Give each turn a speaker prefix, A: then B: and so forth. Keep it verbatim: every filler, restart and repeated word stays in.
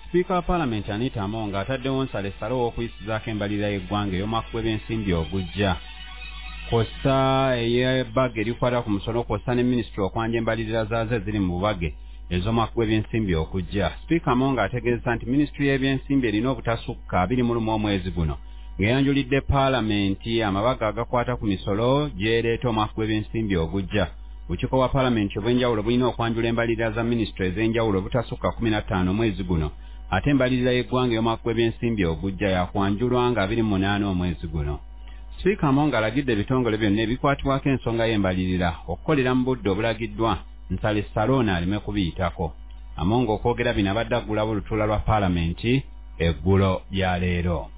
A: Sipiika wa Paalamenti Anita Among ataddewo nsalessalo w'okuyisizaako embalirira y'eggwanga ey'omwaka gw'ebyensimbi ogujja. Kw'ossa ey'ebbaga erikwata ku musolo kw'ossa ne minisitule okwanja embalirira zaazo eziri mu bubage ez'omwaka gw'ebyensimbi okujja. Sipiika Among ategeezezza nti minisitule y'ebyensimbi erina obutasukka abiri mu lumu omwezi guno ng'eyanjulidde Paalamenti amabaga agakwata ku misolo gy'ereeta omwaka gw'ebyensimbi ogujja. Bukiiko bwa Paalamenti obw'enjawulo bulina okwanjula embalirira za minisitule ez'enjawulo obutasukka kumi na ttaano omwezi guno, ate embalirira y'eggwanga ey'omwaka gw'ebyensimbi ogujja yakwanjulwa nga abiri mu munaana omwezi guno. Sipiika Among alagidde ebitongole byonna ebikwatibwako ensonga y'embalirira okukolera mu budde obulagiddwa nsalessalo aleme kubiyitako. Among okwogera bino abadde aggulawo olutuula lwa Paalamenti eggulo lya leero.